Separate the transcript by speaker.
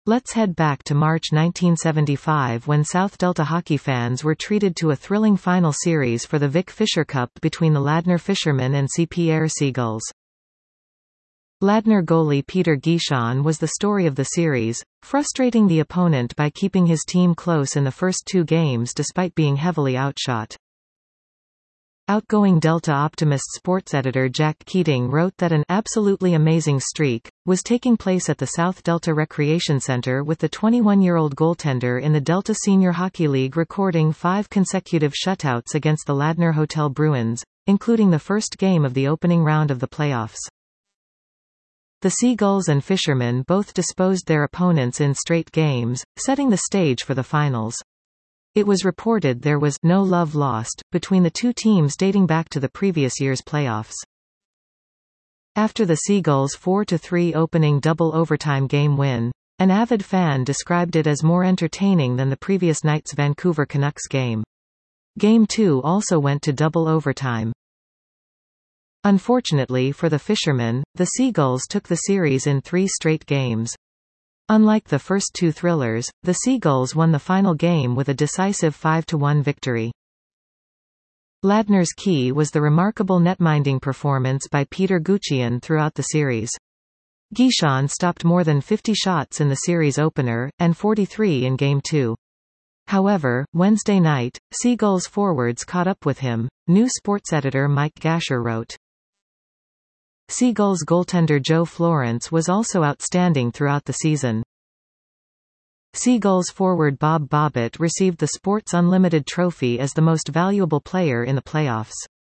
Speaker 1: Let's head back to March 1975 when South Delta hockey fans were treated to a thrilling final series for the Vic Fisher Cup between the Ladner Fishermen and CP Seagulls. Ladner goalie Peter Guichon was the story of the series, frustrating the opponent by keeping his team close in the first two games despite being heavily outshot. Outgoing Delta Optimist sports editor Jack Keating wrote that an absolutely amazing streak was taking place at the South Delta Recreation Center, with the 21-year-old goaltender in the Delta Senior Hockey League recording 5 consecutive shutouts against the Ladner Hotel Bruins, including the first game of the opening round of the playoffs. The Seagulls and Fishermen both disposed their opponents in straight games, setting the stage for the finals. It was reported there was no love lost between the two teams dating back to the previous year's playoffs. After the Seagulls' 4-3 opening double overtime game win, an avid fan described it as more entertaining than the previous night's Vancouver Canucks game. Game 2 also went to double overtime. Unfortunately for the Fishermen, the Seagulls took the series in 3 straight games. Unlike the first two thrillers, the Seagulls won the final game with a decisive 5-1 victory. Ladner's key was the remarkable netminding performance by Peter Guichon throughout the series. Guichon stopped more than 50 shots in the series opener, and 43 in Game 2. However, Wednesday night, Seagulls forwards caught up with him, new sports editor Mike Gasher wrote. Seagulls goaltender Joe Florence was also outstanding throughout the season. Seagulls forward Bob Bobbitt received the Sports Unlimited trophy as the most valuable player in the playoffs.